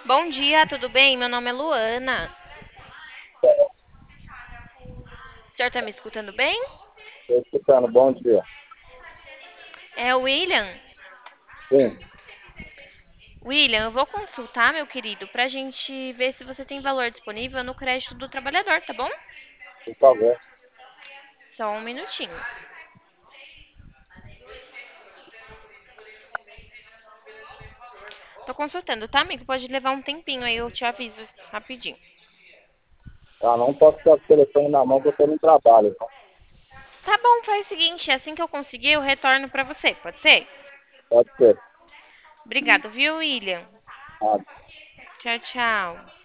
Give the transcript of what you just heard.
Bom dia, tudo bem? Meu nome é Luana. O senhor tá me escutando bem? Estou escutando, bom dia. É o William? Sim, William, eu vou consultar, meu querido, pra gente ver se você tem valor disponível no crédito do trabalhador, tá bom? por favor. Só um minutinho. Tô consultando, tá, amigo? Pode levar um tempinho aí, eu te aviso rapidinho. Ah, não posso ficar com o telefone na mão porque eu estou no trabalho. Então. Tá bom, faz o seguinte, assim que eu conseguir, eu retorno pra você, pode ser? Pode ser. Obrigado, viu, William? Ah, Tchau, tchau.